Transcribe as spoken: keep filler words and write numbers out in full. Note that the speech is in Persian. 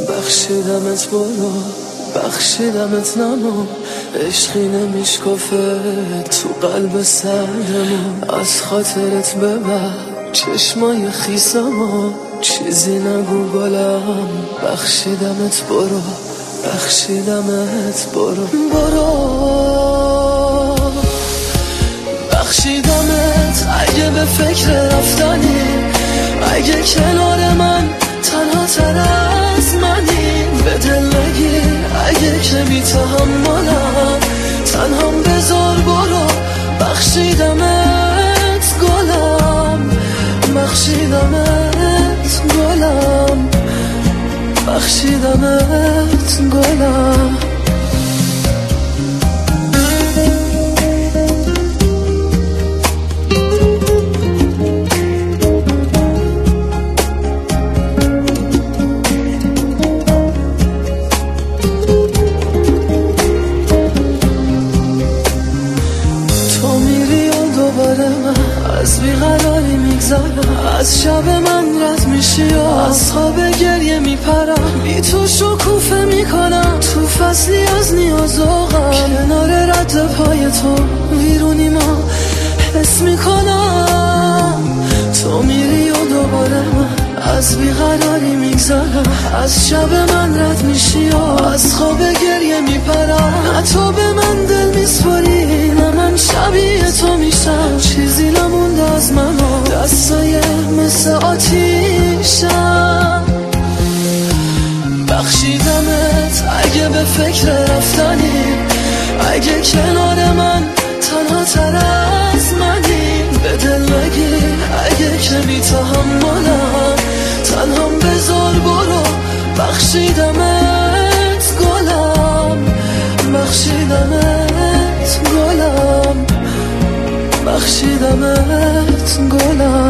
بخشیدمت برو، بخشیدمت نمون، عشقی نمیشکافه تو قلب سردمون. از خاطرت ببر چشمای خیسمو، چیزی نگو گلم. بخشیدمت برو، بخشیدمت برو برو. بخشیدمت اگه به فکر رفتنی، اگه کنار من تنها تر از منی. به دل نگیر اگه که بی تحملم، تنهام بذار برو. بخشیدمت گلم، بخشیدمت گلم، بخشیدمت گلم. از بیقراری میگذارم، از شب من رد میشی و از خواب گریه میپرم. بی تو شکوفه میکنم تو فصلی از نیاز و غم. کنار رد پای تو ویرونی ما حس میکنم. تو میری و دوباره من از بیقراری میگذارم، از شب من رد میشی و از خواب گریه میپرم. نه تو به من دل میسپاری، نه من شبیه تو میشم. چیزی نمونده از من و دستای مثل آتیشم. بخشیدمت اگه به فکر رفتنی، اگه کنار من تنها تر از منی. به دل نگیر اگه که بی تحملم، تنهام بذار برو. بخشیدمت گلم، بخشیدمت گلم، بخشیدمت گلم.